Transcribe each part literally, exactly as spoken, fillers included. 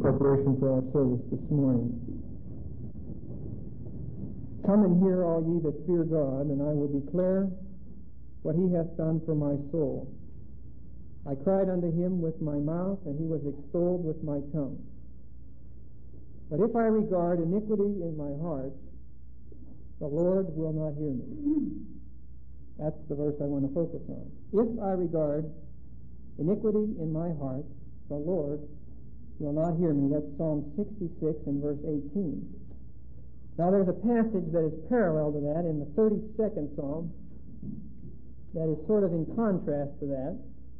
preparation for our service this morning. Come and hear, all ye that fear God, and I will declare what he hath done for my soul. I cried unto him with my mouth, and he was extolled with my tongue. But if I regard iniquity in my heart, the Lord will not hear me. That's the verse I want to focus on. If I regard iniquity in my heart, the Lord will not hear me. That's Psalm sixty-six and verse eighteen. Now there's a passage that is parallel to that in the thirty-second Psalm that is sort of in contrast to that.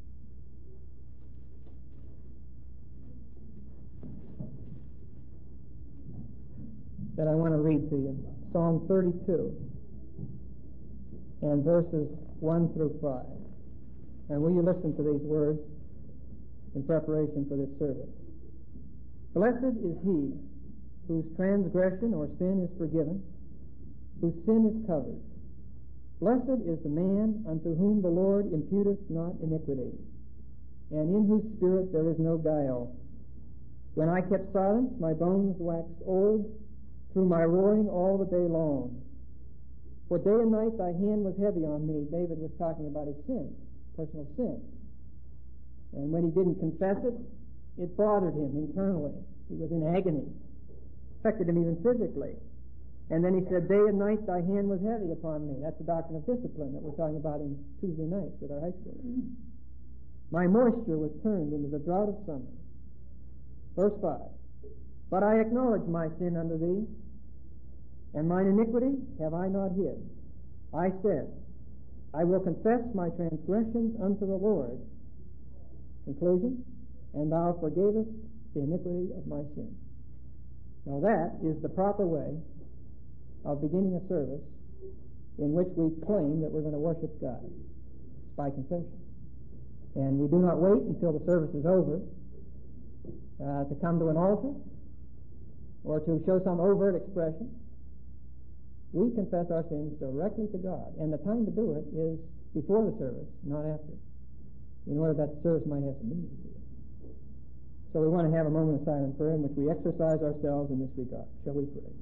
That I want to read to you. Psalm thirty-two and verses one through five. And will you listen to these words in preparation for this service? Blessed is he whose transgression or sin is forgiven, whose sin is covered. Blessed is the man unto whom the Lord imputeth not iniquity, and in whose spirit there is no guile. When I kept silence, my bones waxed old through my roaring all the day long. For day and night thy hand was heavy on me. David was talking about his sin, personal sin. And when he didn't confess it, it bothered him internally. He was in agony. Affected him even physically. And then he said, day and night thy hand was heavy upon me. That's the doctrine of discipline that we're talking about in Tuesday nights with our high school. My moisture was turned into the drought of summer. Verse five. But I acknowledge my sin unto thee, and mine iniquity have I not hid. I said, I will confess my transgressions unto the Lord. Conclusion, and thou forgavest the iniquity of my sin. Now that is the proper way of beginning a service in which we claim that we're going to worship God, by confession. And we do not wait until the service is over uh, to come to an altar or to show some overt expression. We confess our sins directly to God, and the time to do it is before the service, not after, in order that the service might have some meaning to it. So we want to have a moment of silent prayer in which we exercise ourselves in this regard. Shall we pray?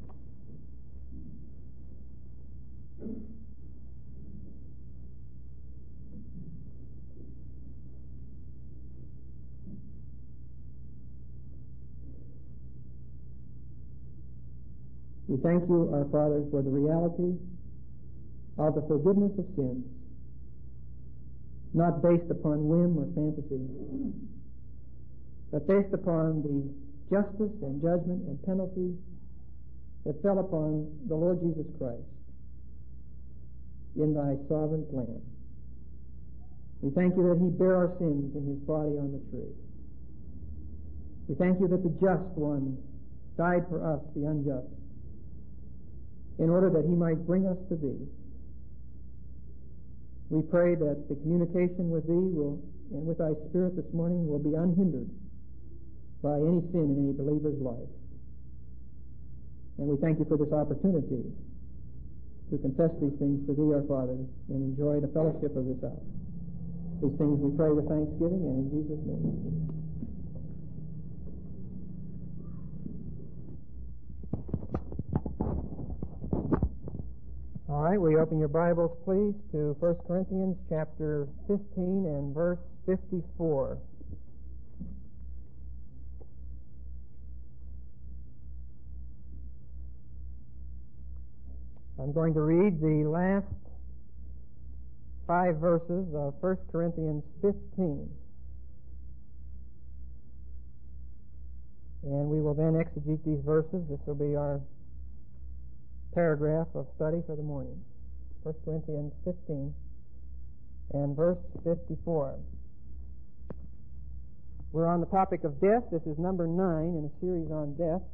We thank you, our Father, for the reality of the forgiveness of sins, not based upon whim or fantasy, but based upon the justice and judgment and penalty that fell upon the Lord Jesus Christ in thy sovereign plan. We thank you that he bare our sins in his body on the tree. We thank you that the just one died for us, the unjust, in order that he might bring us to thee. We pray that the communication with thee will, and with thy Spirit this morning, will be unhindered by any sin in any believer's life. And we thank you for this opportunity to confess these things to thee, our Father, and enjoy the fellowship of this hour. These things we pray with thanksgiving, and in Jesus' name. All right, will you open your Bibles, please, to First Corinthians chapter fifteen and verse fifty-four. I'm going to read the last five verses of First Corinthians fifteen. And we will then exegete these verses. This will be our paragraph of study for the morning. First Corinthians fifteen and verse fifty-four. We're on the topic of death. This is number nine in a series on death.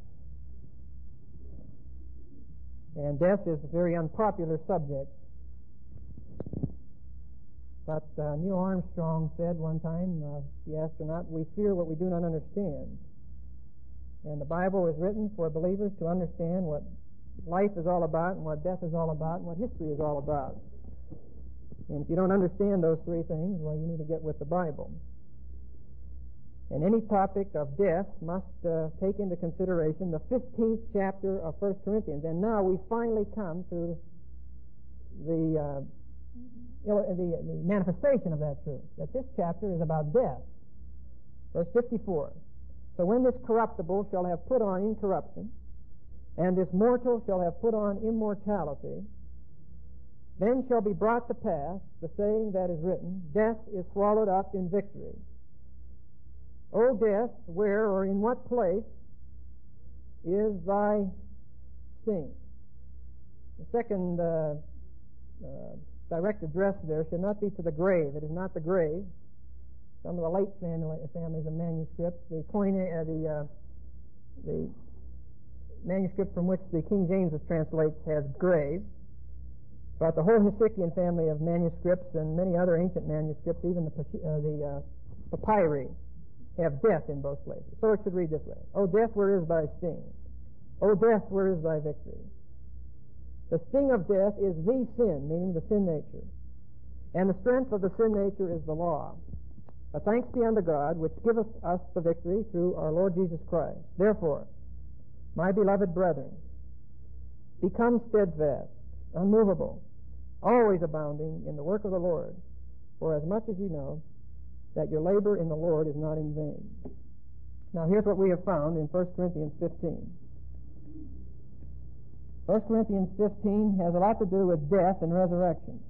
And death is a very unpopular subject. But uh, Neil Armstrong said one time, uh, the astronaut, we fear what we do not understand. And the Bible is written for believers to understand what life is all about and what death is all about and what history is all about. And if you don't understand those three things, well, you need to get with the Bible. And any topic of death must uh, take into consideration the fifteenth chapter of First Corinthians. And now we finally come to the, uh, you know, the, the manifestation of that truth, that this chapter is about death. Verse fifty-four. So when this corruptible shall have put on incorruption, and this mortal shall have put on immortality, then shall be brought to pass the saying that is written, death is swallowed up in victory. O death, where or in what place is thy sting? The second uh, uh, direct address there should not be to the grave. It is not the grave. Some of the late family, families of manuscripts, the coin, uh, the uh, the manuscript from which the King James was translated has grave, but the whole Hesychian family of manuscripts and many other ancient manuscripts, even the uh, the uh, papyri, have death in both places. So it should read this way: O death, where is thy sting? O death, where is thy victory? The sting of death is the sin, meaning the sin nature, and the strength of the sin nature is the law. But thanks be unto God, which giveth us the victory through our Lord Jesus Christ. Therefore, my beloved brethren, become steadfast, unmovable, always abounding in the work of the Lord, for as much as you know that your labor in the Lord is not in vain. Now here's what we have found in First Corinthians fifteen. First Corinthians fifteen has a lot to do with death and resurrection.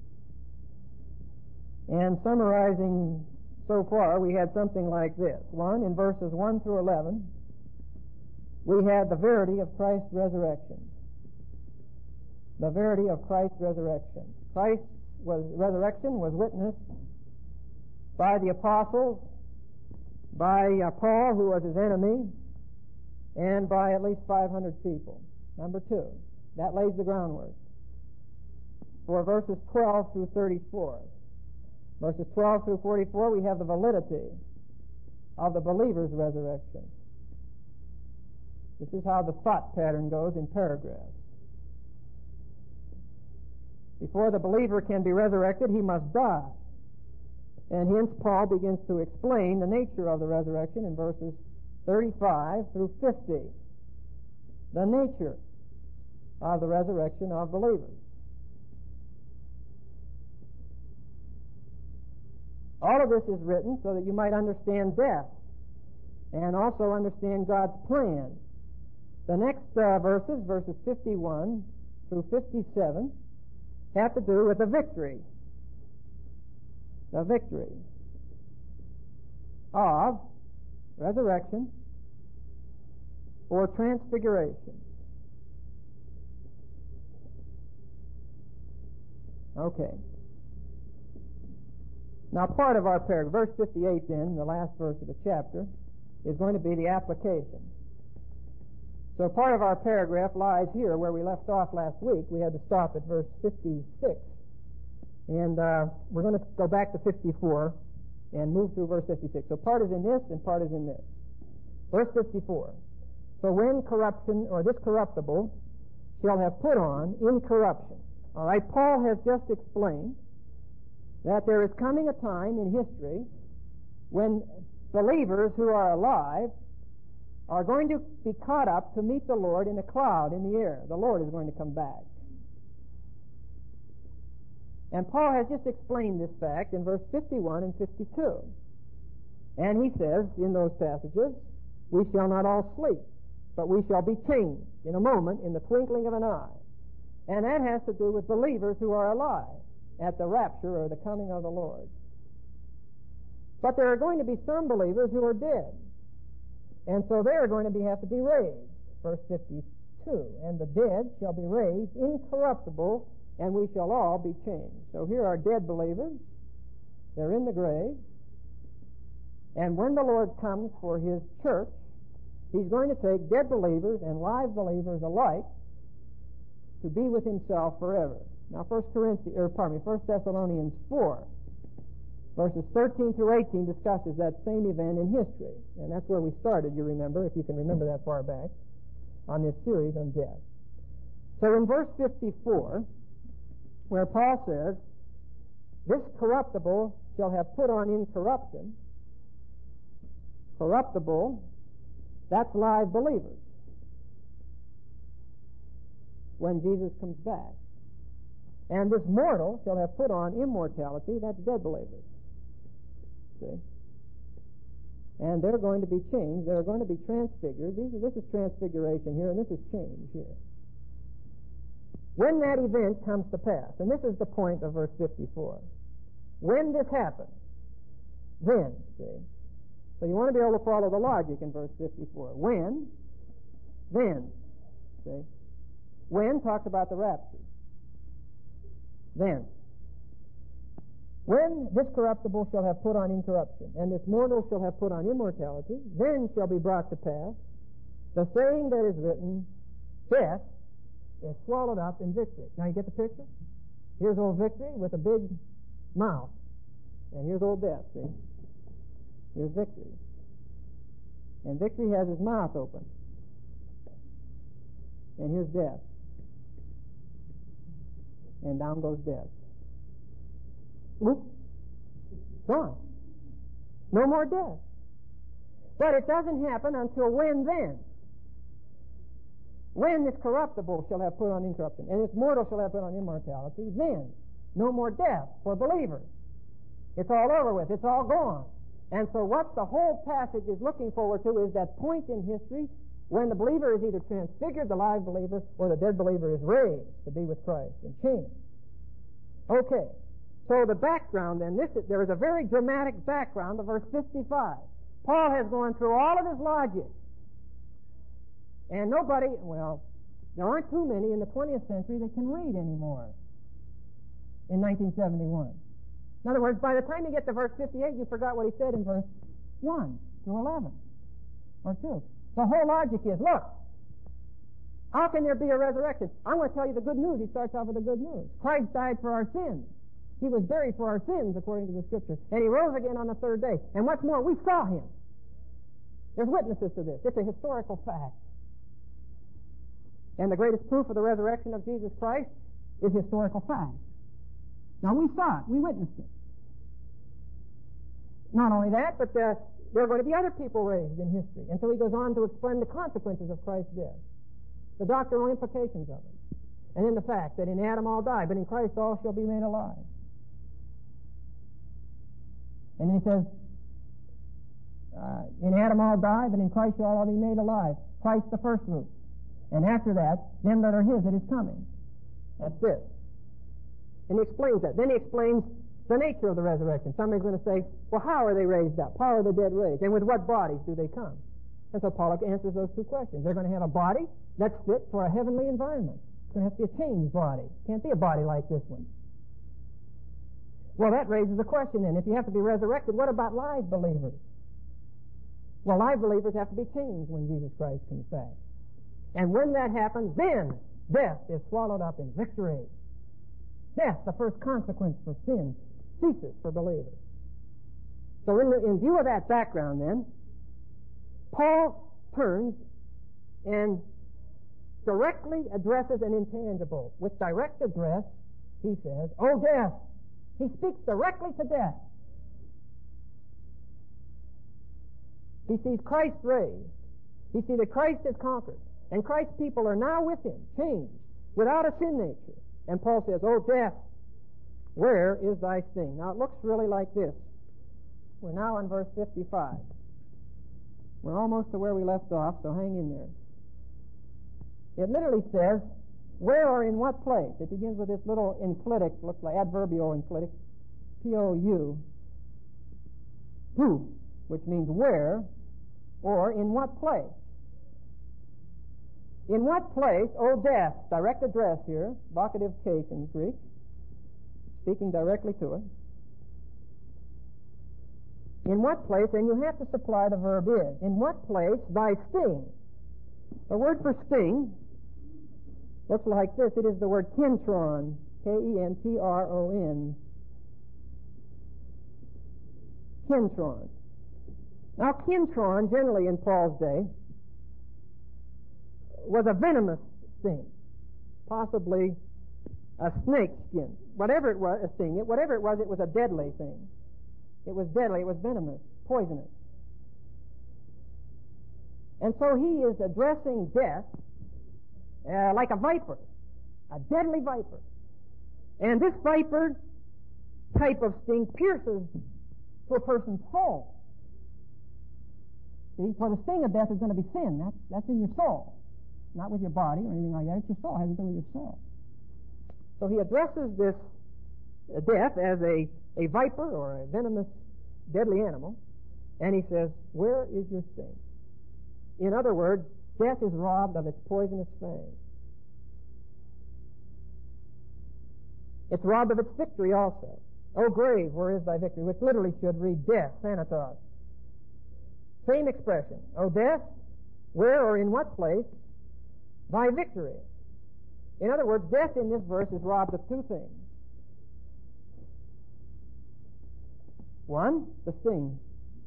And summarizing so far, we had something like this. One, in verses one through eleven, we had the verity of Christ's resurrection. The verity of Christ's resurrection. Christ's was, resurrection was witnessed by the apostles, by uh, Paul, who was his enemy, and by at least five hundred people. Number two, that lays the groundwork for verses twelve through thirty-four. Verses twelve through forty-four, we have the validity of the believer's resurrection. This is how the thought pattern goes in paragraphs. Before the believer can be resurrected, he must die. And hence Paul begins to explain the nature of the resurrection in verses thirty-five through fifty. The nature of the resurrection of believers. All of this is written so that you might understand death and also understand God's plan. The next uh, verses, verses fifty-one through fifty-seven, have to do with the victory. The victory of resurrection or transfiguration. Okay. Now, part of our paragraph, verse fifty-eight then, the last verse of the chapter, is going to be the application. So part of our paragraph lies here where we left off last week. We had to stop at verse fifty-six. And uh, we're going to go back to fifty-four and move through verse fifty-six. So part is in this and part is in this. Verse fifty-four. So when corruption, or this corruptible, shall have put on incorruption. All right, Paul has just explained that there is coming a time in history when believers who are alive are going to be caught up to meet the Lord in a cloud in the air. The Lord is going to come back. And Paul has just explained this fact in verse fifty-one and fifty-two. And he says in those passages, we shall not all sleep, but we shall be changed in a moment, in the twinkling of an eye. And that has to do with believers who are alive at the rapture or the coming of the Lord. But there are going to be some believers who are dead. And so they are going to be, have to be raised. Verse fifty-two, and the dead shall be raised incorruptible, and we shall all be changed. So here are dead believers. They're in the grave. And when the Lord comes for His church, He's going to take dead believers and live believers alike to be with Himself forever. Now, First Corinthians, or pardon me, First Thessalonians four, verses thirteen through eighteen discusses that same event in history, and that's where we started. You remember, if you can remember that far back, on this series on death. So, in verse fifty-four, where Paul says, "This corruptible shall have put on incorruption, corruptible, that's live believers when Jesus comes back. And this mortal shall have put on immortality, that's dead believers. See? And they're going to be changed. They're going to be transfigured. These, this is transfiguration here, and this is change here. When that event comes to pass, and this is the point of verse fifty-four, when this happens, then, see? So you want to be able to follow the logic in verse fifty-four. When, then, see? When talks about the rapture. Then. When this corruptible shall have put on incorruption, and this mortal shall have put on immortality, then shall be brought to pass the saying that is written, death is swallowed up in victory. Now you get the picture? Here's old victory with a big mouth. And here's old death, see? Here's victory. And victory has his mouth open. And here's death. And down goes death. Oop. Gone. No more death. But it doesn't happen until when then? When this corruptible shall have put on incorruption, and this mortal shall have put on immortality, then no more death for believers. It's all over with. It's all gone. And so what the whole passage is looking forward to is that point in history when the believer is either transfigured, the live believer, or the dead believer is raised to be with Christ and changed. Okay. So the background then, this is, there is a very dramatic background to verse fifty-five. Paul has gone through all of his logic. And nobody, well, there aren't too many in the twentieth century that can read anymore in nineteen seventy-one. In other words, by the time you get to verse fifty-eight, you forgot what he said in verse one through eleven or two. The whole logic is, look, how can there be a resurrection? I'm going to tell you the good news. He starts off with the good news. Christ died for our sins. He was buried for our sins, according to the Scripture. And he rose again on the third day. And what's more, we saw him. There's witnesses to this. It's a historical fact. And the greatest proof of the resurrection of Jesus Christ is historical fact. Now, we saw it. We witnessed it. Not only that, but uh, there are going to be other people raised in history. And so he goes on to explain the consequences of Christ's death, the doctrinal implications of it, and then the fact that in Adam all die, but in Christ all shall be made alive. And he says, uh, in Adam all die, but in Christ shall all be made alive. Christ the first fruit. And after that, them that are his that is coming. That's it. And he explains that. Then he explains the nature of the resurrection. Somebody's going to say, well, how are they raised up? How are the dead raised? And with what bodies do they come? And so Paul answers those two questions. They're going to have a body that's fit for a heavenly environment. It's going to have to be a changed body. Can't be a body like this one. Well, that raises a question then. If you have to be resurrected, what about live believers? Well, live believers have to be changed when Jesus Christ comes back. And when that happens, then death is swallowed up in victory. Death, the first consequence for sin, ceases for believers. So in, the, in view of that background then, Paul turns and directly addresses an intangible. With direct address, he says, "O death." He speaks directly to death. He sees Christ raised. He sees that Christ has conquered. And Christ's people are now with him, changed, without a sin nature. And Paul says, "O death, where is thy sting?" Now it looks really like this. We're now in verse fifty-five. We're almost to where we left off, so hang in there. It literally says, where or in what place? It begins with this little enclitic, looks like adverbial enclitic, P O U, who, which means where, or in what place. In what place, O death, direct address here, vocative case in Greek, speaking directly to it. In what place, and you have to supply the verb is. In what place thy sting? The word for sting looks like this. It is the word kentron, K E N T R O N. Kentron. Now, kentron, generally in Paul's day, was a venomous sting, possibly a snake skin. Whatever it was, a sting, it, whatever it was, it was a deadly thing. It was deadly, it was venomous, poisonous. And so he is addressing death uh, like a viper, a deadly viper. And this viper type of sting pierces to a person's soul. See, for the sting of death is going to be sin. That's, that's in your soul. Not with your body or anything like that. It's your soul. It has to do with your soul. So he addresses this death as a, a viper or a venomous, deadly animal. And he says, where is your sting? In other words, death is robbed of its poisonous fang. It's robbed of its victory also. O grave, where is thy victory? Which literally should read death, thanatos. Same expression. O death, where or in what place thy victory? In other words, death in this verse is robbed of two things. One, the sting.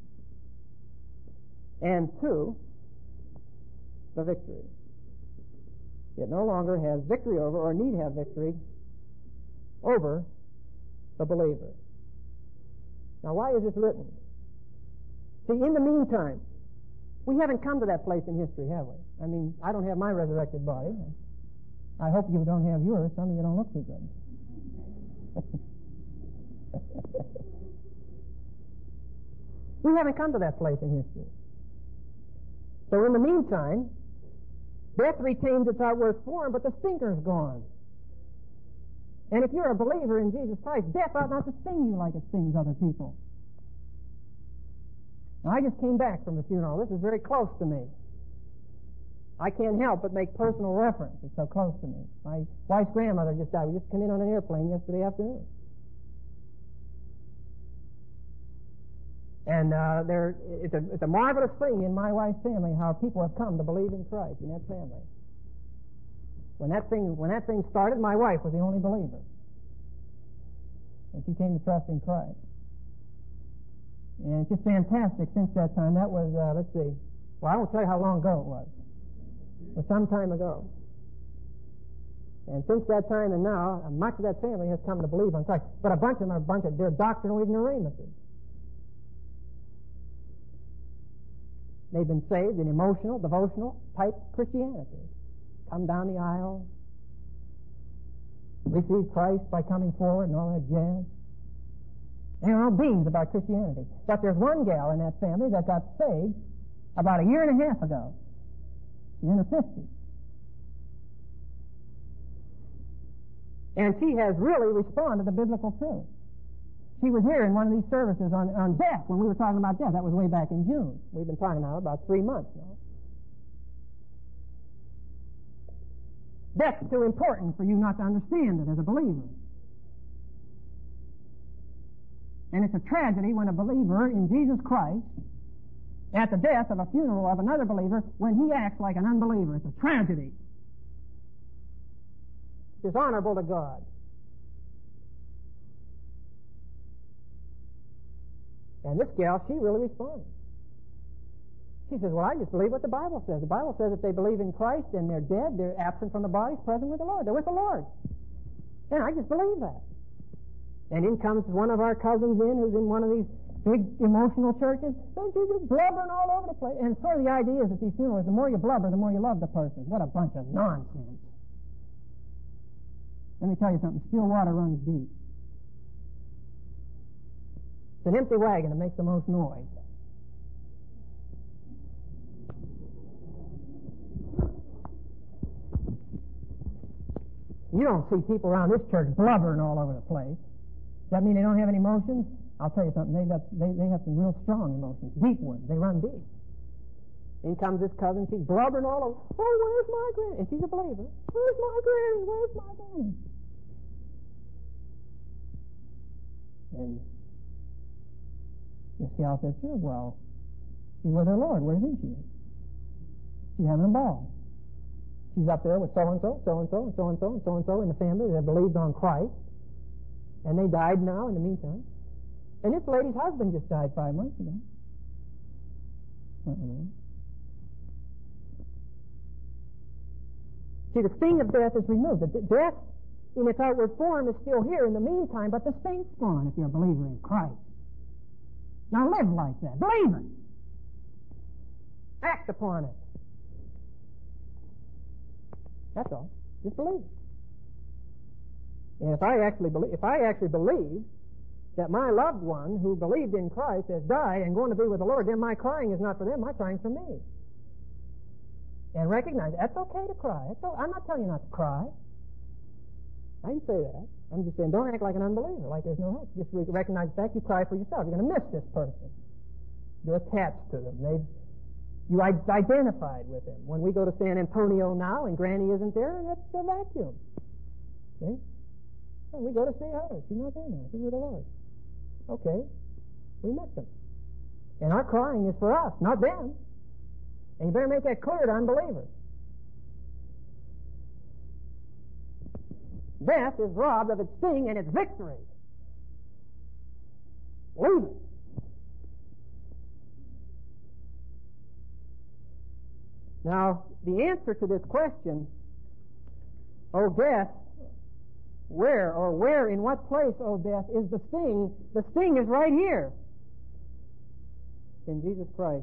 And two, the victory. It no longer has victory over, or need have victory over, the believer. Now, why is this written? See, in the meantime, we haven't come to that place in history, have we? I mean, I don't have my resurrected body. I hope you don't have yours. Some of you don't look too good. We haven't come to that place in history. So in the meantime, death retains its outward form, but the stinker's gone. And if you're a believer in Jesus Christ, death ought not to sting you like it stings other people. Now, I just came back from a funeral. This is very close to me. I can't help but make personal reference. It's so close to me. My wife's grandmother just died. We just came in on an airplane yesterday afternoon. And uh, there, it's a, it's a marvelous thing in my wife's family how people have come to believe in Christ in that family. When that thing, when that thing started, my wife was the only believer. And she came to trust in Christ. And it's just fantastic since that time. That was, uh, let's see, well, I won't tell you how long ago it was. It was some time ago. And since that time and now, much of that family has come to believe on Christ. But a bunch of them are a bunch of, they're doctrinal ignoramuses. They've been saved in emotional, devotional type Christianity. Come down the aisle, receive Christ by coming forward and all that jazz. They're all beans about Christianity. But there's one gal in that family that got saved about a year and a half ago. She's in her fifties. And she has really responded to biblical truth. She was here in one of these services on, on death, when we were talking about death. That was way back in June. We've been talking now about three months now. Death's too important for you not to understand it as a believer. And it's a tragedy when a believer in Jesus Christ, at the death of a funeral of another believer, when he acts like an unbeliever. It's a tragedy. It's dishonorable to God. And this gal, she really responded. She says, well, I just believe what the Bible says. The Bible says if they believe in Christ and they're dead, they're absent from the body, present with the Lord. They're with the Lord. And I just believe that. And in comes one of our cousins in who's in one of these big emotional churches. Don't you just blubbering all over the place? And sort of the idea is that these funerals, the more you blubber, the more you love the person. What a bunch of nonsense. Let me tell you something. Still water runs deep. It's an empty wagon that makes the most noise. You don't see people around this church blubbering all over the place. Does that mean they don't have any emotions? I'll tell you something. They got, they, they have some real strong emotions, deep ones. They run deep. In comes this cousin. She's blubbering all over. Oh, where's my granny? And she's a believer. Where's my granny? Where's my granny? And this gal says, sure, well, she's with her Lord. Where do you think she is? She's having a ball. She's up there with so-and-so, so-and-so, and so-and-so, and so-and-so in the family that believed on Christ. And they died now in the meantime. And this lady's husband just died five months ago. See, the sting of death is removed. The death in its outward form is still here in the meantime, but the sting's gone if you're a believer in Christ. Now live like that. Believe it. Act upon it. That's all. Just believe it. And if I actually believe, if I actually believe that my loved one who believed in Christ has died and going to be with the Lord, then my crying is not for them, my crying's for me. And recognize that's okay to cry. It's okay. I'm not telling you not to cry. I didn't say that. I'm just saying don't act like an unbeliever, like there's no hope. Just recognize the fact you cry for yourself. You're going to miss this person. You're attached to them. They've You identified with them. When we go to San Antonio now and Granny isn't there, that's a vacuum. See? Well, we go to see her. She's not there now. She's with the Lord. Okay. We miss them. And our crying is for us, not them. And you better make that clear to unbelievers. Death is robbed of its sting and its victory. Believe it. Now, the answer to this question, O death, where or where, in what place, O death, is the sting? The sting is right here. In Jesus Christ.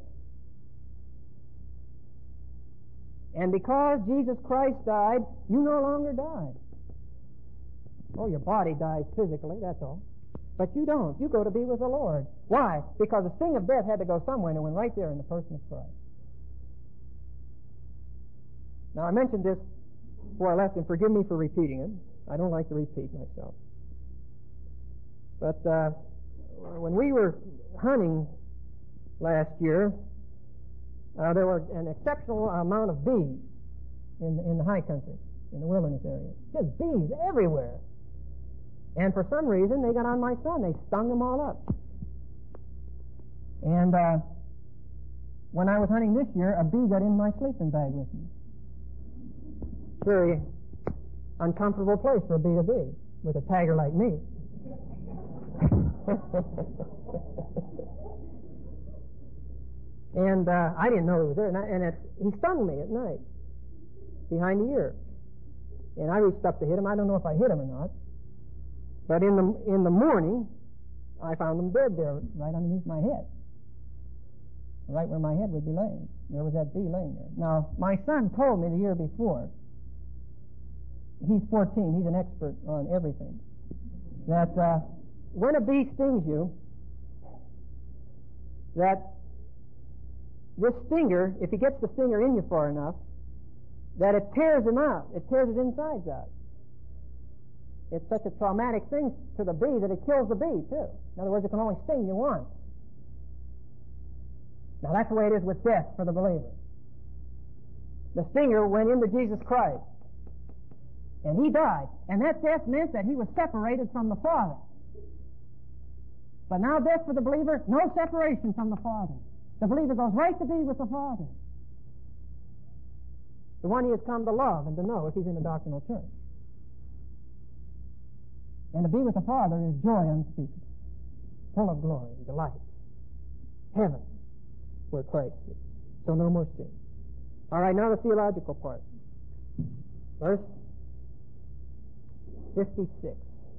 And because Jesus Christ died, you no longer die. Oh, your body dies physically, that's all. But you don't. You go to be with the Lord. Why? Because the sting of death had to go somewhere, and it went right there in the person of Christ. Now, I mentioned this before I left, and forgive me for repeating it. I don't like to repeat myself. But uh, when we were hunting last year, uh, there were an exceptional amount of bees in, in the high country, in the wilderness area. Just bees everywhere. And for some reason, they got on my son. They stung them all up. And uh, when I was hunting this year, a bee got in my sleeping bag with me. Very uncomfortable place for a bee to be with a tiger like me. and uh, I didn't know it was there, and, I, and it, he stung me at night behind the ear. And I reached up to hit him. I don't know if I hit him or not, but in the in the morning, I found him dead there, right underneath my head, right where my head would be laying. There was that bee laying there. Now, my son told me the year before. He's fourteen. He's an expert on everything. That uh, when a bee stings you, that this stinger, if he gets the stinger in you far enough, that it tears him out. It tears his insides out. It's such a traumatic thing to the bee that it kills the bee, too. In other words, it can only sting you once. Now, that's the way it is with death for the believer. The stinger went into Jesus Christ. And he died. And that death meant that he was separated from the Father. But now death for the believer, no separation from the Father. The believer goes right to be with the Father. The one he has come to love and to know if he's in the doctrinal church. And to be with the Father is joy unspeakable, full of glory, delight. Heaven, where Christ is. So no more sin. All right, now the theological part. Verse fifty-six.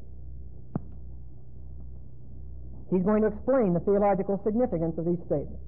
He's going to explain the theological significance of these statements.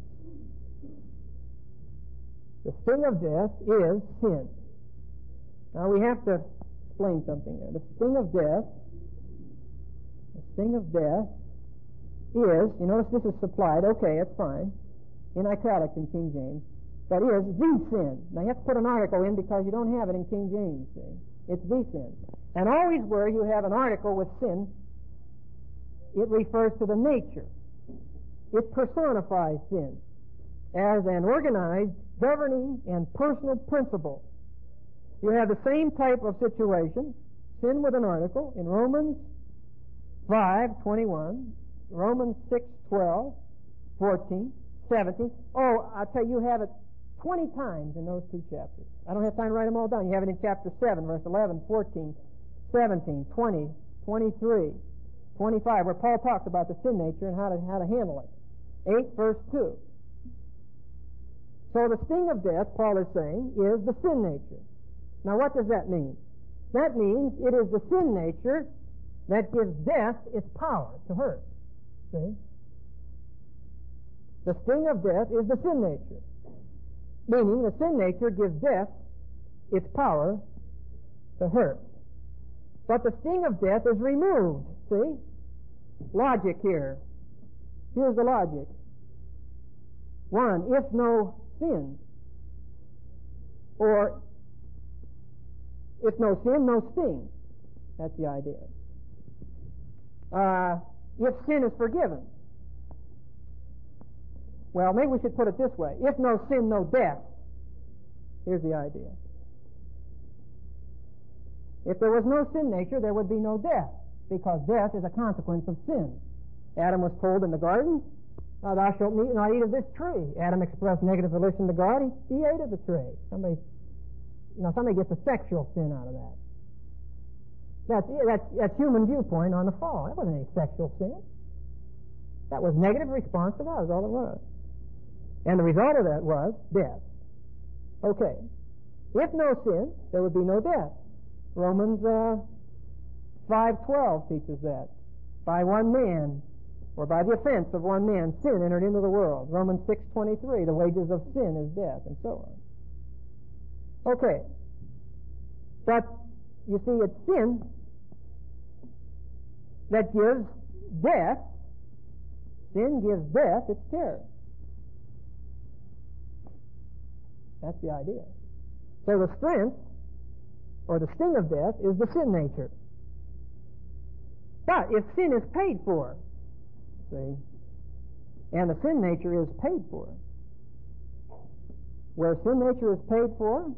The sting of death is sin. Now we have to explain something here. The sting of death, the sting of death is, you notice this is supplied, okay, it's fine, in italics in King James, but is the sin. Now you have to put an article in because you don't have it in King James, see? It's the sin. And always where you have an article with sin, it refers to the nature. It personifies sin as an organized, governing, and personal principle. You have the same type of situation, sin with an article, in Romans five twenty-one, Romans six twelve, fourteen, seventeen. Oh, I'll tell you, you have it twenty times in those two chapters. I don't have time to write them all down. You have it in chapter seven, verse eleven, fourteen, seventeen, twenty, twenty-three, twenty-five, where Paul talks about the sin nature and how to, how to handle it. eight, verse two. So the sting of death, Paul is saying, is the sin nature. Now what does that mean? That means it is the sin nature that gives death its power to hurt. See? The sting of death is the sin nature. Meaning the sin nature gives death its power to hurt. But the sting of death is removed. See? Logic here. Here's the logic. One, if no sin, or if no sin, no sting. That's the idea. Uh, if sin is forgiven. Well, maybe we should put it this way. If no sin, no death. Here's the idea. If there was no sin nature, there would be no death, because death is a consequence of sin. Adam was told in the garden, "Now thou shalt not eat of this tree." Adam expressed negative volition to God. He, he ate of the tree. Somebody, you know, somebody gets a sexual sin out of that. That's, that's, that's human viewpoint on the fall. That wasn't any sexual sin. That was negative response to God, is all it was. And the result of that was death. Okay. If no sin, there would be no death. Romans uh, five twelve teaches that. By one man, or by the offense of one man, sin entered into the world. Romans six twenty-three, the wages of sin is death, and so on. Okay. But, you see, it's sin that gives death. Sin gives death its terror. That's the idea. So the strength, or the sting of death, is the sin nature. But if sin is paid for, see, and the sin nature is paid for, where sin nature is paid for,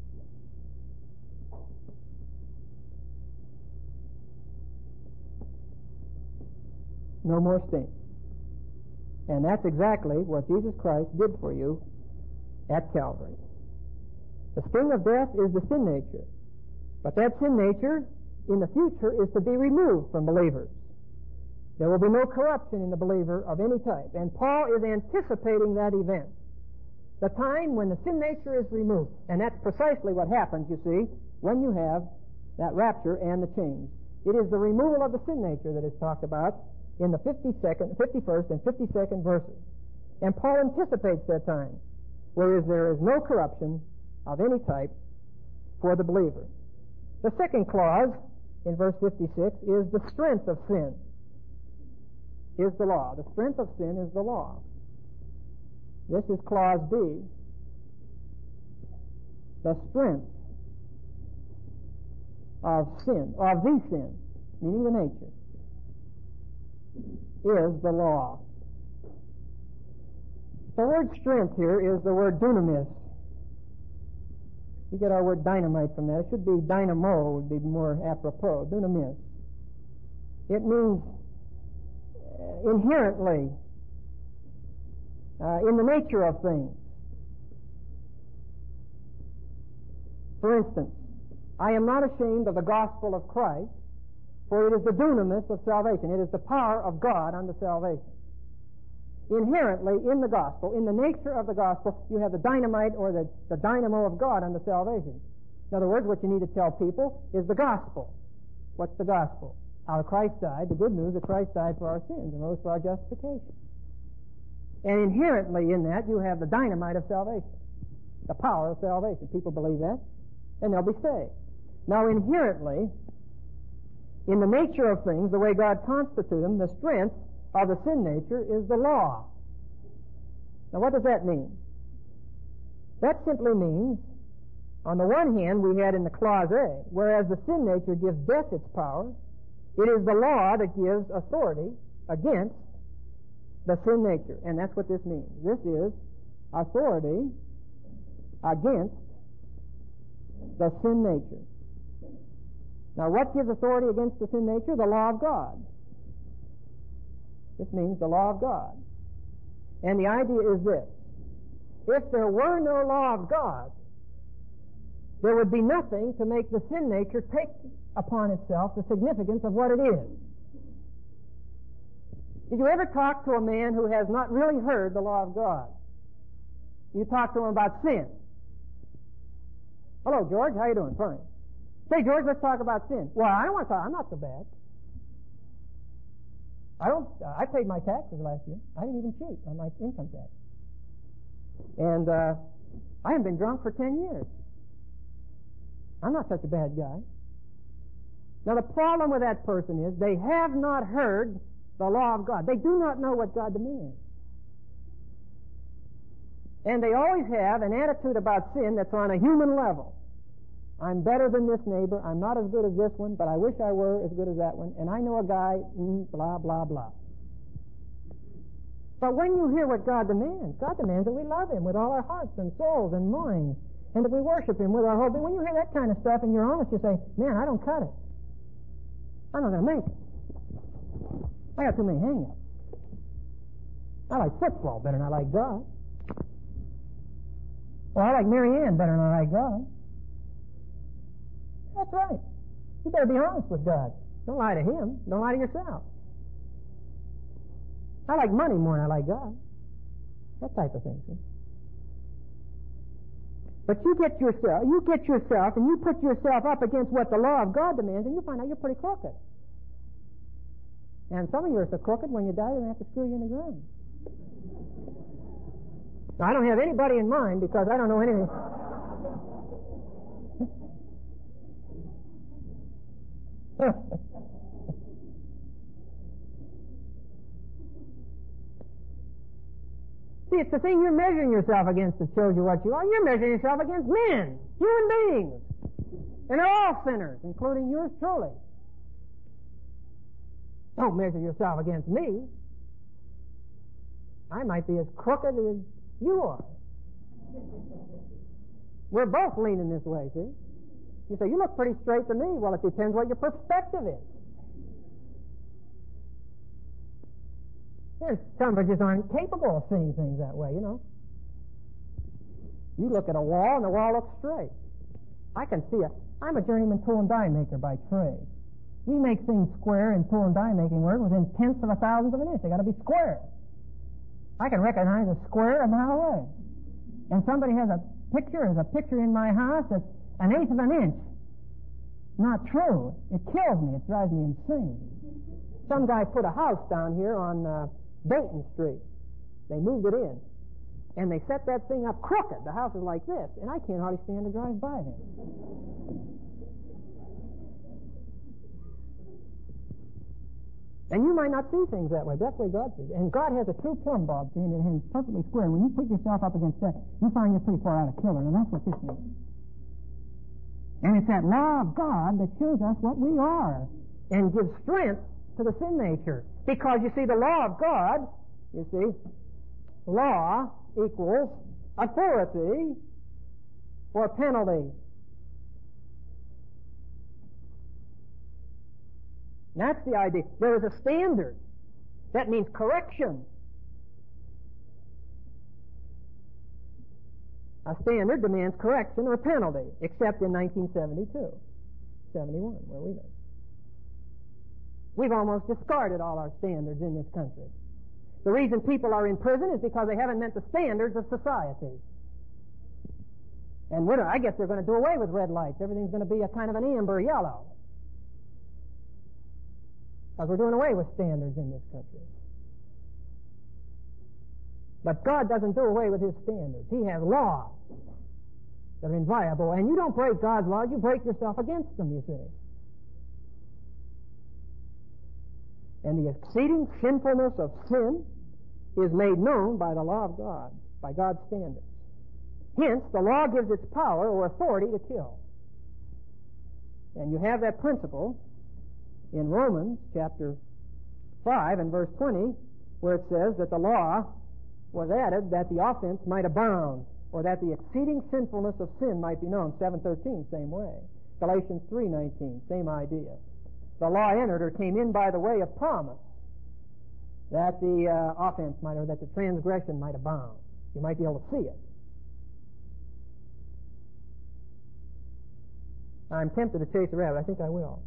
no more sting. And that's exactly what Jesus Christ did for you at Calvary. The sting of death is the sin nature. But that sin nature in the future is to be removed from believers. There will be no corruption in the believer of any type. And Paul is anticipating that event. The time when the sin nature is removed. And that's precisely what happens, you see, when you have that rapture and the change. It is the removal of the sin nature that is talked about in the fifty-second, fifty-first and fifty-second verses. And Paul anticipates that time, whereas there is no corruption of any type for the believer. The second clause in verse fifty-six is the strength of sin is the law. The strength of sin is the law. This is clause B. The strength of sin, of the sin, meaning the nature, is the law. The word strength here is the word dunamis. We get our word dynamite from that. It should be dynamo, would be more apropos. Dunamis. It means uh, inherently, uh, in the nature of things. For instance, I am not ashamed of the gospel of Christ, for it is the dunamis of salvation. It is the power of God unto salvation. Inherently in the gospel, in the nature of the gospel, you have the dynamite or the, the dynamo of God unto salvation. In other words, what you need to tell people is the gospel. What's the gospel? How Christ died, the good news that Christ died for our sins and rose for our justification. And inherently in that, you have the dynamite of salvation, the power of salvation. People believe that, and they'll be saved. Now, inherently, in the nature of things, the way God constituted them, the strength of the sin nature is the law. Now, what does that mean? That simply means, on the one hand, we had in the clause A, whereas the sin nature gives death its power, it is the law that gives authority against the sin nature. And that's what this means. This is authority against the sin nature. Now, what gives authority against the sin nature? The law of God. This means the law of God. And the idea is this. If there were no law of God, there would be nothing to make the sin nature take upon itself the significance of what it is. Did you ever talk to a man who has not really heard the law of God? You talk to him about sin. Hello, George. How you doing? Fine. Say, George, let's talk about sin. Well, I don't want to talk. I'm not so bad. I don't. Uh, I paid my taxes last year. I didn't even cheat on my income tax. And uh, I haven't been drunk for ten years. I'm not such a bad guy. Now the problem with that person is they have not heard the law of God. They do not know what God demands. And they always have an attitude about sin that's on a human level. I'm better than this neighbor. I'm not as good as this one, but I wish I were as good as that one. And I know a guy, mm, blah, blah, blah. But when you hear what God demands, God demands that we love Him with all our hearts and souls and minds, and that we worship Him with our whole being. When you hear that kind of stuff and you're honest, you say, man, I don't cut it. I'm not going to make it. I got too many hang-ups. I like football better than I like God. Well, I like Mary Ann better than I like God. That's right. You better be honest with God. Don't lie to Him. Don't lie to yourself. I like money more than I like God. That type of thing. See? But you get yourself, you get yourself, and you put yourself up against what the law of God demands, and you find out you're pretty crooked. And some of you are so crooked, when you die, they're going to have to screw you in the ground. Now, I don't have anybody in mind because I don't know anything. See, it's the thing you're measuring yourself against that shows you what you are. You're measuring yourself against men, human beings. And they're all sinners, including yours truly. Don't measure yourself against me. I might be as crooked as you are. We're both leaning this way, see? You say, you look pretty straight to me. Well, it depends what your perspective is. There's some of us just aren't capable of seeing things that way, you know. You look at a wall, and the wall looks straight. I can see it. I'm a journeyman tool and die maker by trade. We make things square in tool and die making work within tenths of a thousandth of an inch. They got to be square. I can recognize a square a mile away. And somebody has a picture, has a picture in my house that's an eighth of an inch. Not true. It kills me. It drives me insane. Some guy put a house down here on uh, Dayton Street. They moved it in. And they set that thing up crooked. The house is like this. And I can't hardly stand to drive by there. And you might not see things that way. That's the way God sees it. And God has a true plumb bob, see, and it's perfectly square. And when you put yourself up against that, you find you're pretty far out of kilter. And that's what this means. And it's that law of God that shows us what we are and gives strength to the sin nature. Because, you see, the law of God, you see, law equals authority or penalty. That's the idea. There is a standard. That means correction. A standard demands correction or penalty, except in nineteen seventy-two, seventy-one, where we live. We've almost discarded all our standards in this country. The reason people are in prison is because they haven't met the standards of society. And we're, I guess they're going to do away with red lights. Everything's going to be a kind of an amber yellow. Because we're doing away with standards in this country. But God doesn't do away with His standards. He has laws that are inviolable. And you don't break God's laws, you break yourself against them, you see. And the exceeding sinfulness of sin is made known by the law of God, by God's standards. Hence, the law gives its power or authority to kill. And you have that principle in Romans chapter five and verse twenty, where it says that the law was added that the offense might abound, or that the exceeding sinfulness of sin might be known. seven thirteen, same way. Galatians three nineteen, same idea. The law entered or came in by the way of promise, that the uh, offense might, or that the transgression might abound. You might be able to see it. I'm tempted to chase a rabbit. I think I will.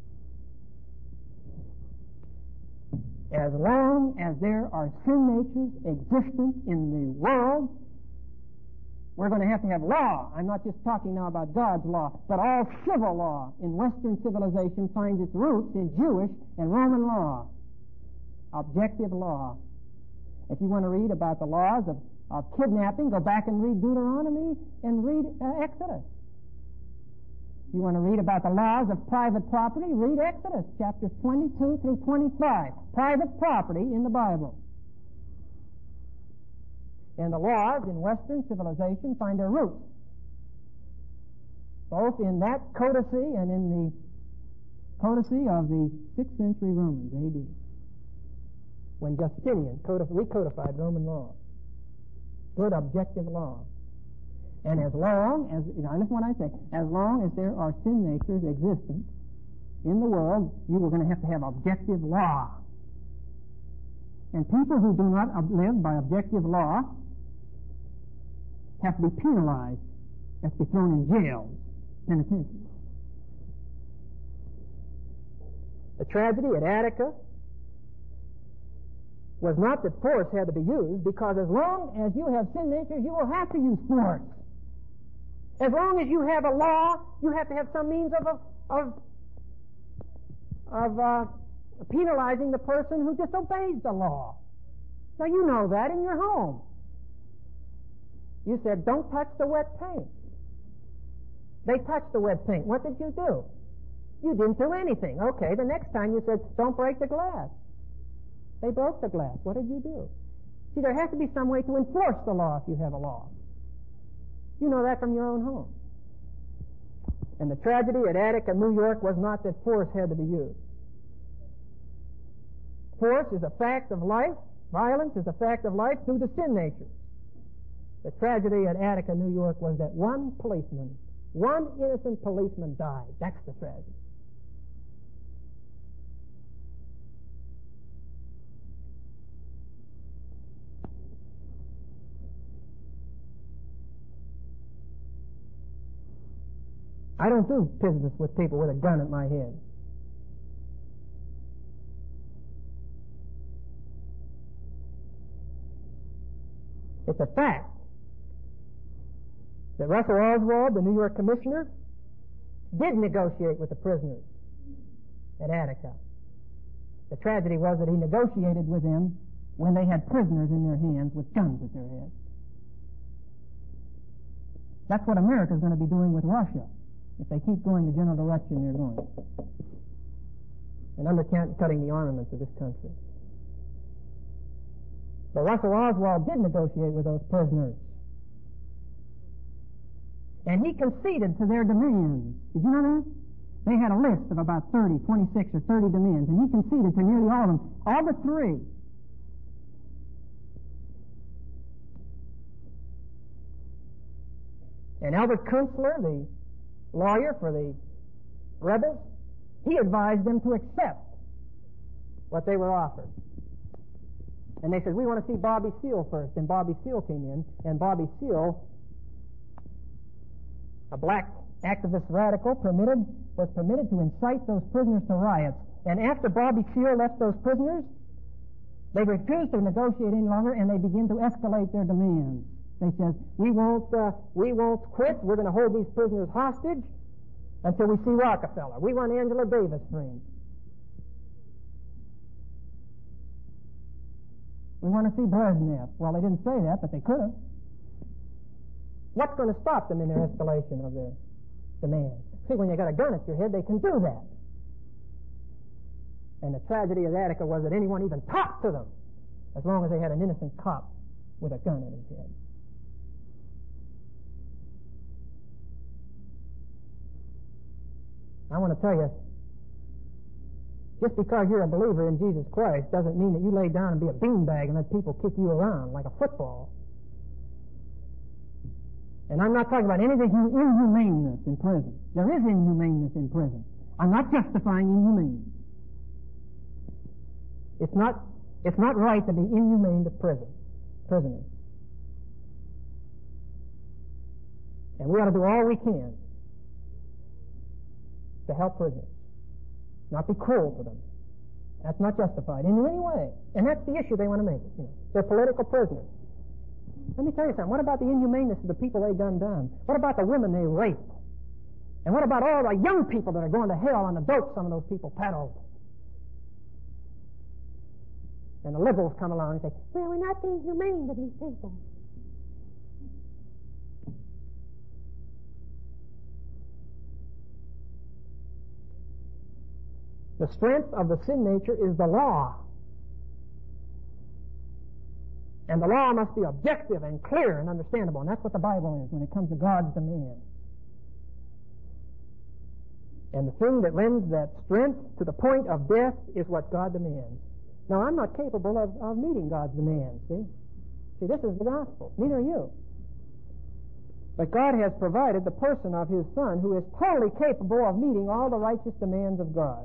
As long as there are sin natures existent in the world, we're going to have to have law. I'm not just talking now about God's law, but all civil law in Western civilization finds its roots in Jewish and Roman law. Objective law. If you want to read about the laws of, of kidnapping, go back and read Deuteronomy and read uh, Exodus. You want to read about the laws of private property? Read Exodus chapters twenty-two through twenty-five. Private property in the Bible. And the laws in Western civilization find their roots both in that codicy and in the codicy of the sixth century Romans, A D, when Justinian codif- recodified Roman law. Good objective law. And as long as, now listen what I say, as long as there are sin natures existent in the world, you are going to have to have objective law. And people who do not live by objective law have to be penalized, have to be thrown in jails, penitentiaries. The tragedy at Attica was not that force had to be used, because as long as you have sin natures, you will have to use force. As long as you have a law, you have to have some means of of of uh, penalizing the person who disobeys the law. Now you know that in your home. You said, "Don't touch the wet paint." They touched the wet paint. What did you do? You didn't do anything. Okay, the next time you said, "Don't break the glass." They broke the glass. What did you do? See, there has to be some way to enforce the law if you have a law. You know that from your own home. And the tragedy at Attica, New York, was not that force had to be used. Force is a fact of life. Violence is a fact of life through the sin nature. The tragedy at Attica, New York, was that one policeman, one innocent policeman died. That's the tragedy. I don't do business with people with a gun at my head. It's a fact that Russell Oswald, the New York commissioner, did negotiate with the prisoners at Attica. The tragedy was that he negotiated with them when they had prisoners in their hands with guns at their heads. That's what America is going to be doing with Russia if they keep going the general direction they're going, and undercutting the armaments of this country. But Russell Oswald did negotiate with those prisoners, and he conceded to their demands. Did you know that? They had a list of about thirty, twenty-six or thirty demands, and he conceded to nearly all of them, all but three. And Albert Kunstler, the lawyer for the rebels, he advised them to accept what they were offered. And they said, "We want to see Bobby Seale first." And Bobby Seale came in, and Bobby Seale, a black activist radical, permitted was permitted to incite those prisoners to riots. And after Bobby Seale left those prisoners, they refused to negotiate any longer, and they began to escalate their demands. They said, we won't, uh, we won't quit. We're going to hold these prisoners hostage until we see Rockefeller. We want Angela Davis free. We want to see Brezhnev. Well, they didn't say that, but they could have. What's going to stop them in their escalation of their demands? See, when you got a gun at your head, they can do that. And the tragedy of Attica was that anyone even talked to them, as long as they had an innocent cop with a gun in his head. I want to tell you, just because you're a believer in Jesus Christ doesn't mean that you lay down and be a beanbag and let people kick you around like a football. And I'm not talking about anything inhumaneness in prison. There is inhumaneness in prison. I'm not justifying inhumane. It's not, it's not right to be inhumane to prison, prisoners. And we ought to do all we can to help prisoners, not be cruel to them. That's not justified in any way. And that's the issue they want to make. You know, they're political prisoners. Let me tell you something. What about the inhumaneness of the people they gunned down? What about the women they raped? And what about all the young people that are going to hell on the dope some of those people peddled? And the liberals come along and say, well, we're not being humane to these people. The strength of the sin nature is the law. And the law must be objective and clear and understandable. And that's what the Bible is when it comes to God's demands. And the thing that lends that strength to the point of death is what God demands. Now, I'm not capable of, of meeting God's demands, see? See, this is the gospel. Neither are you. But God has provided the person of His Son who is totally capable of meeting all the righteous demands of God.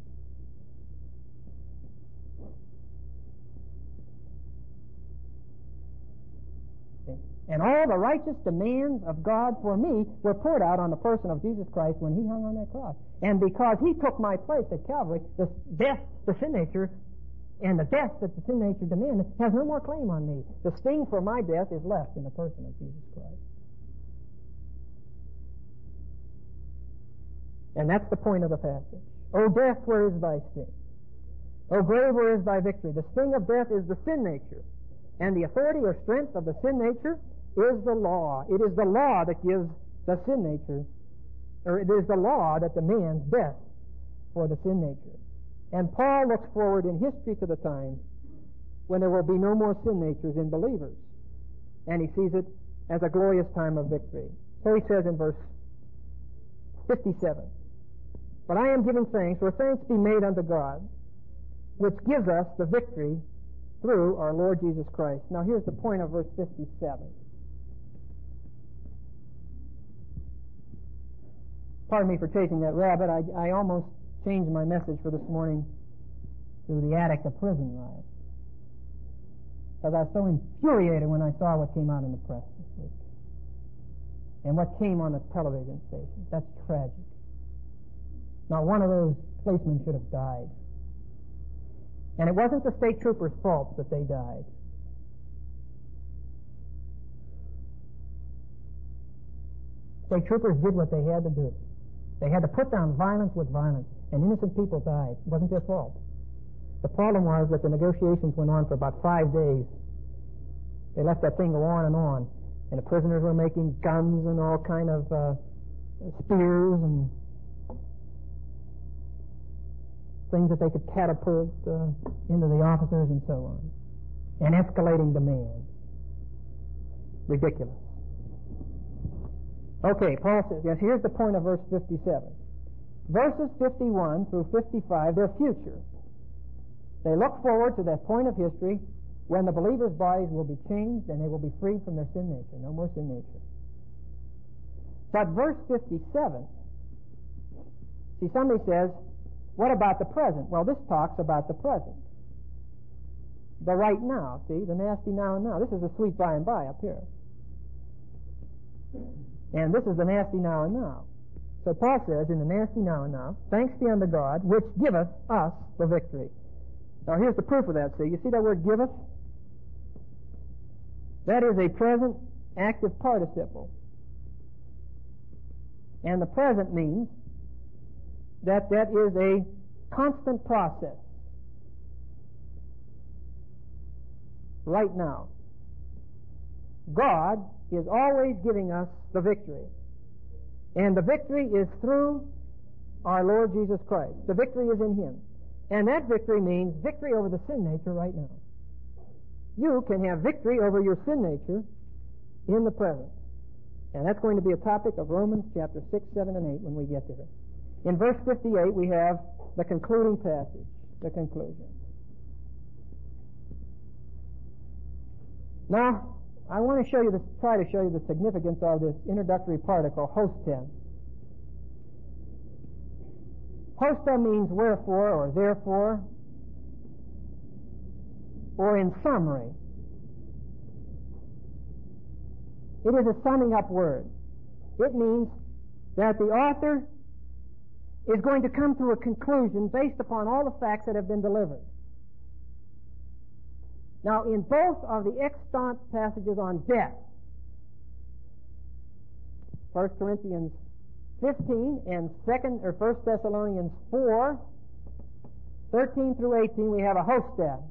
And all the righteous demands of God for me were poured out on the person of Jesus Christ when He hung on that cross. And because He took my place at Calvary, the death, the sin nature, and the death that the sin nature demanded has no more claim on me. The sting for my death is left in the person of Jesus Christ. And that's the point of the passage. O death, where is thy sting? O grave, where is thy victory? The sting of death is the sin nature. And the authority or strength of the sin nature is the law. It is the law that gives the sin nature, or it is the law that demands death for the sin nature. And Paul looks forward in history to the time when there will be no more sin natures in believers. And he sees it as a glorious time of victory. So he says in verse fifty-seven, "But I am giving thanks, or thanks be made unto God, which gives us the victory through our Lord Jesus Christ." Now here's the point of verse fifty-seven. Pardon me for chasing that rabbit. I, I almost changed my message for this morning to the Attica prison riot, because I was so infuriated when I saw what came out in the press this week and what came on the television station. That's tragic. Not one of those policemen should have died. And it wasn't the state troopers' fault that they died. State troopers did what they had to do. They had to put down violence with violence, and innocent people died. It wasn't their fault. The problem was that the negotiations went on for about five days. They let that thing go on and on, and the prisoners were making guns and all kind of uh, spears and things that they could catapult uh, into the officers and so on, and escalating demands. Ridiculous. Okay, Paul says, yes, here's the point of verse fifty-seven. Verses fifty-one through fifty-five, they're future. They look forward to that point of history when the believers' bodies will be changed and they will be freed from their sin nature. No more sin nature. But verse fifty-seven, see, somebody says, what about the present? Well, this talks about the present. The right now, see, the nasty now and now. This is the sweet by and by up here. And this is the nasty now and now. So Paul says, in the nasty now and now, thanks be unto God, which giveth us the victory. Now here's the proof of that, see. You see that word giveth? That is a present active participle. And the present means that that is a constant process. Right now. God is always giving us the victory. And the victory is through our Lord Jesus Christ. The victory is in Him. And that victory means victory over the sin nature right now. You can have victory over your sin nature in the present. And that's going to be a topic of Romans chapter six, seven, and eight when we get there. In verse fifty-eight we have the concluding passage, the conclusion. Now, I want to show you this, try to show you the significance of this introductory particle, hosta. Hosta means wherefore or therefore, or in summary. It is a summing up word. It means that the author is going to come to a conclusion based upon all the facts that have been delivered. Now, in both of the extant passages on death, First Corinthians fifteen and second or First Thessalonians four, thirteen through eighteen, we have a hosta.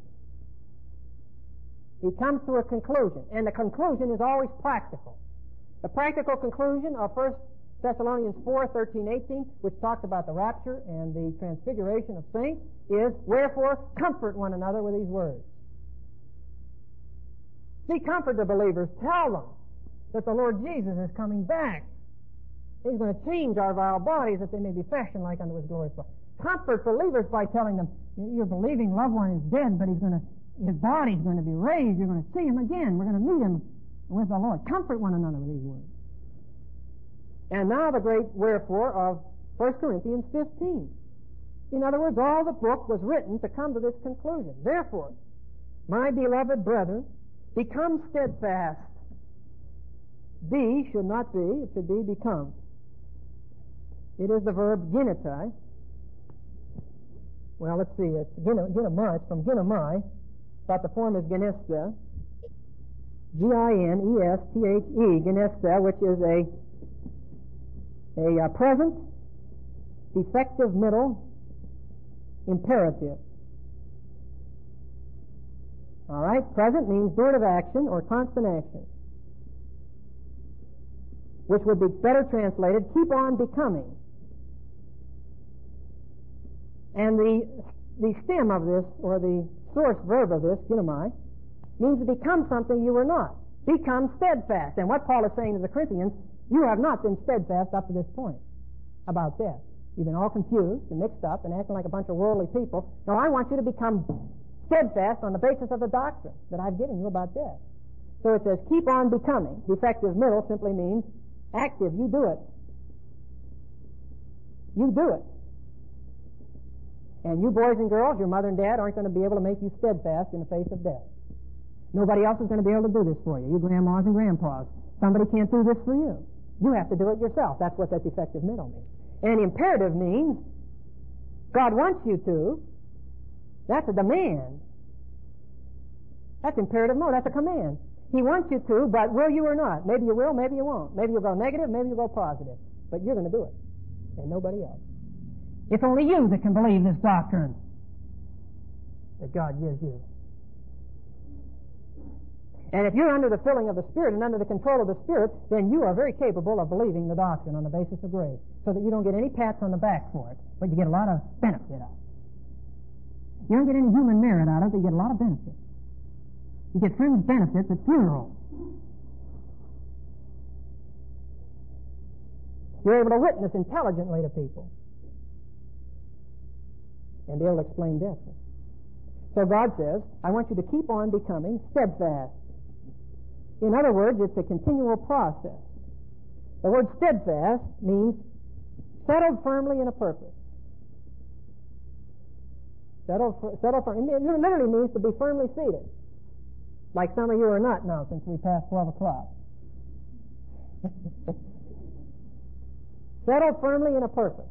He comes to a conclusion, and the conclusion is always practical. The practical conclusion of First Thessalonians four, thirteen, eighteen, which talks about the rapture and the transfiguration of saints, is, wherefore, comfort one another with these words. See, comfort the believers. Tell them that the Lord Jesus is coming back. He's going to change our vile bodies that they may be fashioned like unto His glorious body. Comfort believers by telling them, your believing loved one is dead, but he's going to, his body's going to be raised. You're going to see him again. We're going to meet him with the Lord. Comfort one another with these words. And now the great wherefore of First Corinthians fifteen. In other words, all the book was written to come to this conclusion. Therefore, my beloved brethren, become steadfast. Be should not be, it should be become. It is the verb ginetai. Well, let's see, it's ginomai, it's from ginomai, but the form is genesta. G I N E S T H E, genesta, which is a a uh, present, defective middle, imperative. All right, present means word of action or constant action, which would be better translated, keep on becoming. And the the stem of this, or the source verb of this, ginomai, means to become something you were not. Become steadfast. And what Paul is saying to the Corinthians, you have not been steadfast up to this point about death. You've been all confused and mixed up and acting like a bunch of worldly people. Now I want you to become steadfast on the basis of the doctrine that I've given you about death. So it says, keep on becoming. Defective middle simply means active. You do it. You do it. And you boys and girls, your mother and dad aren't going to be able to make you steadfast in the face of death. Nobody else is going to be able to do this for you. You grandmas and grandpas. Somebody can't do this for you. You have to do it yourself. That's what that defective middle means. And imperative means God wants you to. That's a demand. That's imperative mode. That's a command. He wants you to, but will you or not? Maybe you will, maybe you won't. Maybe you'll go negative, maybe you'll go positive. But you're going to do it. And nobody else. It's only you that can believe this doctrine that God gives you. And if you're under the filling of the Spirit and under the control of the Spirit, then you are very capable of believing the doctrine on the basis of grace, so that you don't get any pats on the back for it, but you get a lot of benefit out of it. You don't get any human merit out of it, but you get a lot of benefit. You get fringe benefits at funerals. You're able to witness intelligently to people and be able to explain death. So God says, I want you to keep on becoming steadfast. In other words, it's a continual process. The word steadfast means settled firmly in a purpose. Settled, settled firmly. It literally means to be firmly seated. Like some of you are not now since we passed twelve o'clock. Settled firmly in a purpose.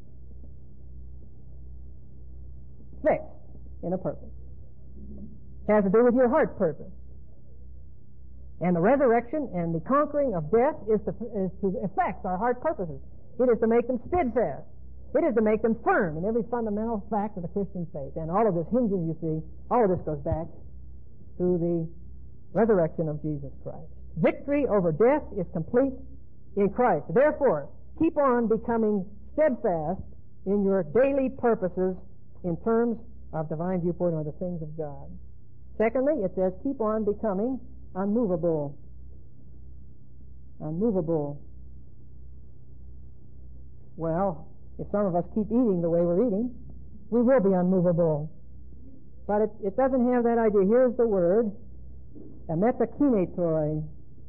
Fixed in a purpose. It has to do with your heart purpose. And the resurrection and the conquering of death is to, is to affect our heart purposes. It is to make them steadfast. It is to make them firm in every fundamental fact of the Christian faith. And all of this hinges, you see, all of this goes back to the resurrection of Jesus Christ. Victory over death is complete in Christ. Therefore, keep on becoming steadfast in your daily purposes in terms of divine viewpoint or the things of God. Secondly, it says, keep on becoming unmovable. Unmovable. Well, if some of us keep eating the way we're eating, we will be unmovable. But it, it doesn't have that idea. Here's the word, metakinetoi.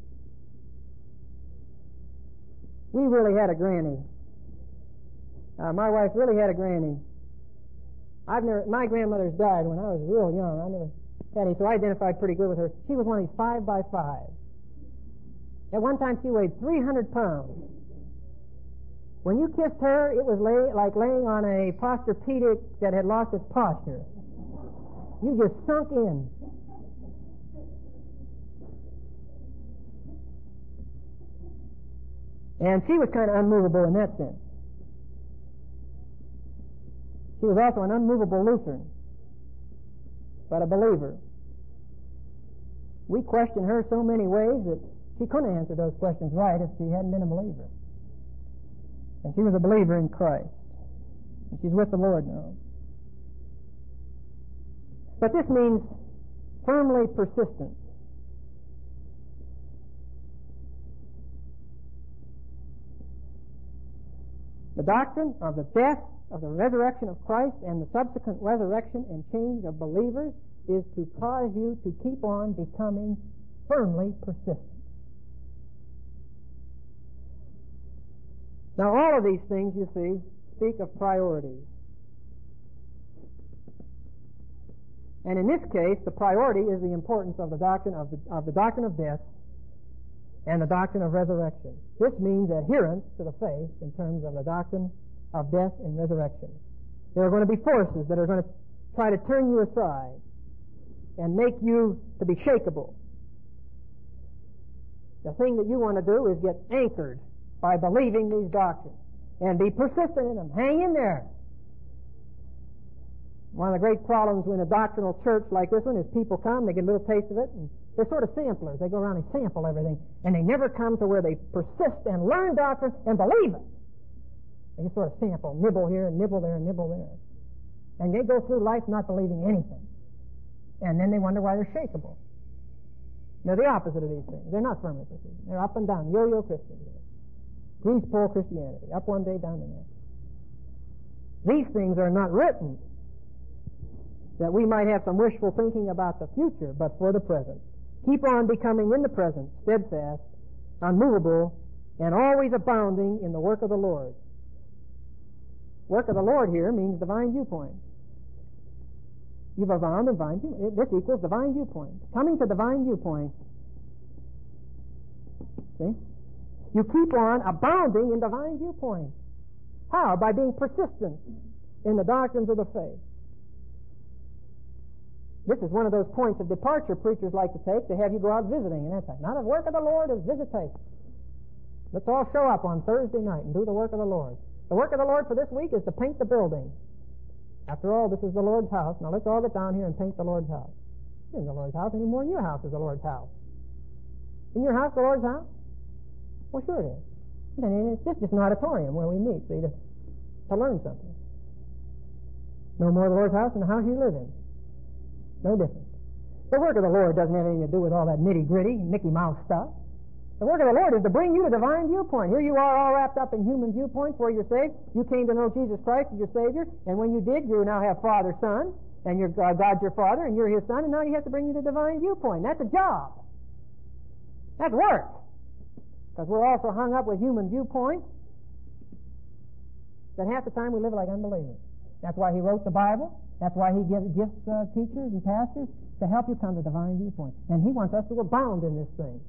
We really had a granny. Uh, my wife really had a granny. I've never, my grandmother's died when I was real young. I never had any, so I identified pretty good with her. She was one of these five by five. At one time she weighed three hundred pounds. When you kissed her, it was lay, like laying on a posturepedic that had lost its posture. You just sunk in. And she was kind of unmovable in that sense. She was also an unmovable Lutheran, but a believer. We questioned her so many ways that she couldn't answer those questions right if she hadn't been a believer. And she was a believer in Christ. And she's with the Lord now. But this means firmly persistent. The doctrine of the death, of the resurrection of Christ, and the subsequent resurrection and change of believers is to cause you to keep on becoming firmly persistent. Now, all of these things, you see, speak of priorities. And in this case, the priority is the importance of the doctrine of the, of the doctrine of death and the doctrine of resurrection. This means adherence to the faith in terms of the doctrine of death and resurrection. There are going to be forces that are going to try to turn you aside and make you to be shakeable. The thing that you want to do is get anchored by believing these doctrines and be persistent in them. Hang in there. One of the great problems in a doctrinal church like this one is people come, they get a little taste of it, and they're sort of samplers. They go around and sample everything, and they never come to where they persist and learn doctrine and believe it. They just sort of sample, nibble here and nibble there and nibble there. And they go through life not believing anything. And then they wonder why they're shakeable. They're the opposite of these things. They're not firmly persistent. They're up and down, yo-yo Christians. Grease pole Christianity, up one day, down the next. These things are not written that we might have some wishful thinking about the future, but for the present. Keep on becoming in the present steadfast, unmovable, and always abounding in the work of the Lord. Work of the Lord here means divine viewpoint. You've abound in divine viewpoint. This equals divine viewpoint. Coming to divine viewpoint. See? You keep on abounding in divine viewpoint. How? By being persistent in the doctrines of the faith. This is one of those points of departure preachers like to take, to have you go out visiting and that type. Not the work of the Lord is visitation. Let's all show up on Thursday night and do the work of the Lord. The work of the Lord for this week is to paint the building. After all, this is the Lord's house. Now let's all get down here and paint the Lord's house. It isn't the Lord's house anymore. In your house is the Lord's house. In your house, the Lord's house? Well, sure it is. I mean, it's just, just an auditorium where we meet, see, to, to learn something. No more the Lord's house than the house you live in. No difference. The work of the Lord doesn't have anything to do with all that nitty-gritty, Mickey Mouse stuff. The work of the Lord is to bring you to divine viewpoint. Here you are all wrapped up in human viewpoints where you're saved. You came to know Jesus Christ as your Savior, and when you did, you now have Father, Son, and you're, uh, God's your Father, and you're His Son, and now He has to bring you to divine viewpoint. That's a job. That's work. Because we're also hung up with human viewpoints that half the time we live like unbelievers. That's why He wrote the Bible. That's why He gives gifts uh, teachers and pastors to help you come to divine viewpoint. And He wants us to abound in this thing.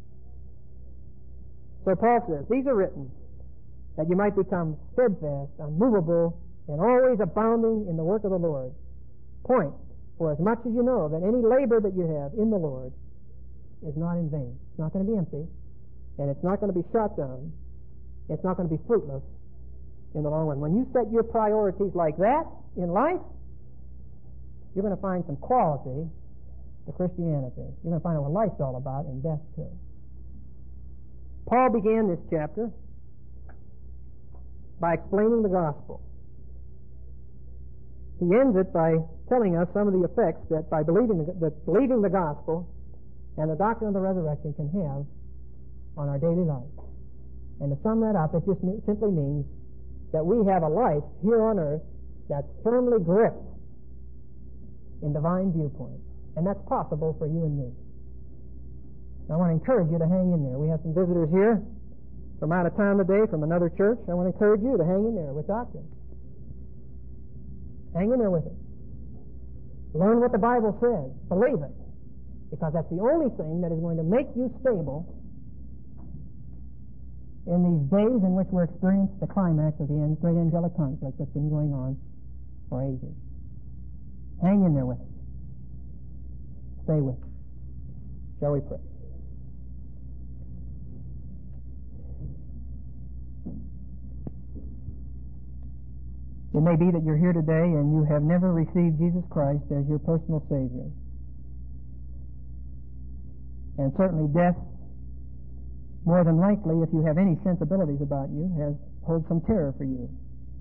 So Paul says, these are written that you might become steadfast, unmovable, and always abounding in the work of the Lord. Point, for as much as you know that any labor that you have in the Lord is not in vain. It's not going to be empty, and it's not going to be shot down. It's not going to be fruitless in the long run. When you set your priorities like that in life, you're going to find some quality to Christianity. You're going to find out what life's all about, and death too. Paul began this chapter by explaining the gospel. He ends it by telling us some of the effects that by believing the, that believing the gospel and the doctrine of the resurrection can have on our daily life. And to sum that up, it just simply means that we have a life here on earth that's firmly gripped in divine viewpoint. And that's possible for you and me. I want to encourage you to hang in there. We have some visitors here from out of town today, from another church. I want to encourage you to hang in there with doctrine. Hang in there with it. Learn what the Bible says. Believe it. Because that's the only thing that is going to make you stable in these days in which we're experiencing the climax of the great angelic conflict that's been going on for ages. Hang in there with it. Stay with it. Shall we pray? It may be that you're here today and you have never received Jesus Christ as your personal Savior. And certainly death more than likely, if you have any sensibilities about you, has holds some terror for you.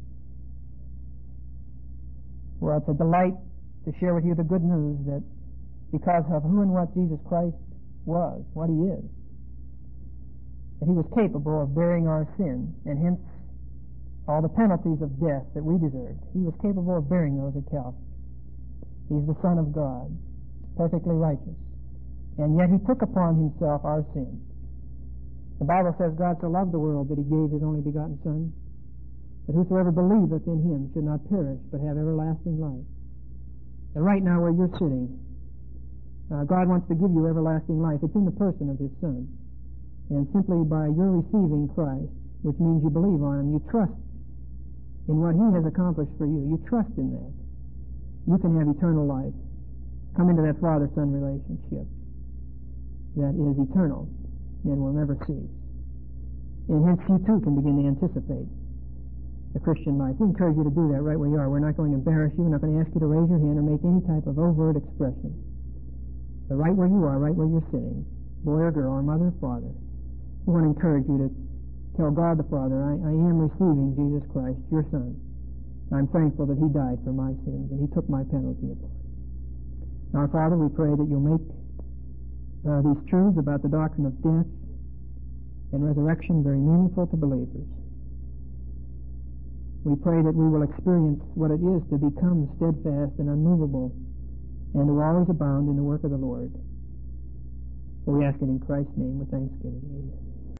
Well, it's a delight to share with you the good news that because of who and what Jesus Christ was, what he is, that he was capable of bearing our sin, and hence all the penalties of death that we deserved. He was capable of bearing those at Calvary. He's the Son of God, perfectly righteous. And yet he took upon himself our sins. The Bible says God so loved the world that he gave his only begotten Son, that whosoever believeth in him should not perish, but have everlasting life. And right now where you're sitting, uh, God wants to give you everlasting life. It's in the person of his Son. And simply by your receiving Christ, which means you believe on him, you trust in what he has accomplished for you. You trust in that. You can have eternal life. Come into that father-son relationship that is eternal and will never cease. And hence you too can begin to anticipate the Christian life. We encourage you to do that right where you are. We're not going to embarrass you. We're not going to ask you to raise your hand or make any type of overt expression. But right where you are, right where you're sitting, boy or girl, or mother or father, we want to encourage you to tell God the Father, I, I am receiving Jesus Christ, your Son. I'm thankful that he died for my sins and he took my penalty upon him. Now, Father, we pray that you'll make uh, these truths about the doctrine of death and resurrection very meaningful to believers. We pray that we will experience what it is to become steadfast and unmovable and to always abound in the work of the Lord. For we ask it in Christ's name with thanksgiving. Amen.